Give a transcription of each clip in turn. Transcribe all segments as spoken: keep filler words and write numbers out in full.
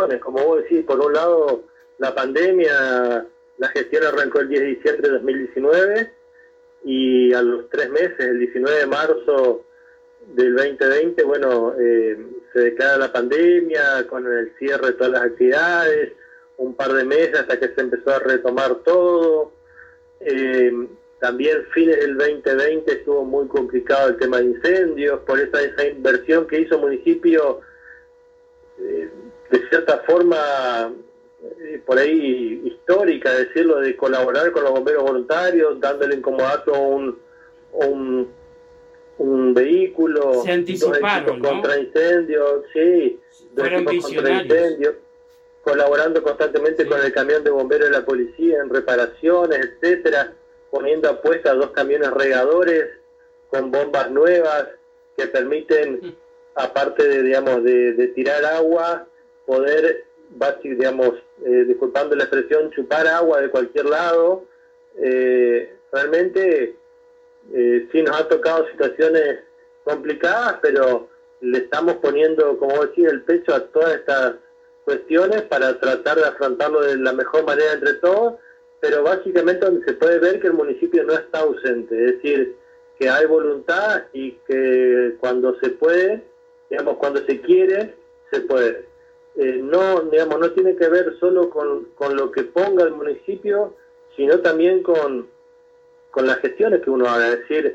gestiones. Como vos decís, por un lado, la pandemia, la gestión arrancó el diez de diciembre de dos mil diecinueve y a los tres meses, el diecinueve de marzo del veinte veinte, bueno, eh, se declara la pandemia con el cierre de todas las actividades, un par de meses hasta que se empezó a retomar todo. Eh, también fines del veinte veinte estuvo muy complicado el tema de incendios, por esa, esa inversión que hizo el municipio, eh, de cierta forma, eh, por ahí histórica, decirlo, de colaborar con los bomberos voluntarios, dándole en comodato un, un, un vehículo, se anticiparon, dos contra ¿no? incendios, sí, dos fueron visionarios. Contra incendios, colaborando constantemente sí. con el camión de bomberos de la policía en reparaciones, etcétera, poniendo a puesta dos camiones regadores con bombas nuevas que permiten, mm. aparte de, digamos, de, de tirar agua, poder, digamos, eh, disculpando la expresión, chupar agua de cualquier lado. Eh, realmente eh, sí nos ha tocado situaciones complicadas, pero le estamos poniendo, como decía, el pecho a todas estas cuestiones para tratar de afrontarlo de la mejor manera entre todos, pero básicamente donde se puede ver que el municipio no está ausente, es decir, que hay voluntad y que cuando se puede, digamos, cuando se quiere, se puede. Eh, no, digamos, no tiene que ver solo con, con lo que ponga el municipio, sino también con, con las gestiones que uno haga. Es decir,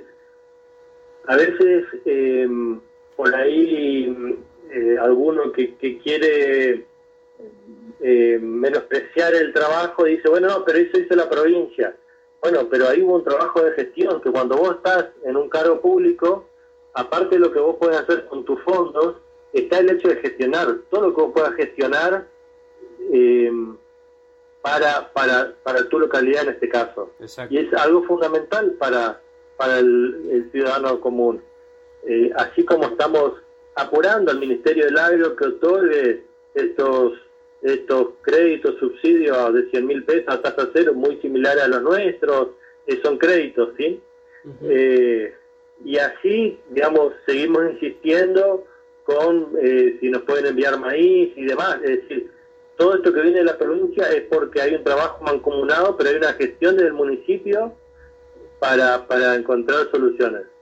a veces eh, por ahí eh, alguno que, que quiere eh, menospreciar el trabajo dice, bueno, no, pero eso hizo la provincia. Bueno, pero ahí hubo un trabajo de gestión, que cuando vos estás en un cargo público, aparte de lo que vos podés hacer con tus fondos, está el hecho de gestionar, todo lo que vos puedas gestionar eh, para, para, para tu localidad en este caso. Exacto. Y es algo fundamental para, para el, el ciudadano común. Eh, así como estamos apurando al Ministerio del Agro que otorgue estos, estos créditos, subsidios de cien mil pesos a tasa cero, muy similares a los nuestros, eh, son créditos, ¿sí? Uh-huh. Eh, y así, digamos, seguimos insistiendo con eh, si nos pueden enviar maíz y demás. Es decir, todo esto que viene de la provincia es porque hay un trabajo mancomunado, pero hay una gestión del municipio para, para encontrar soluciones.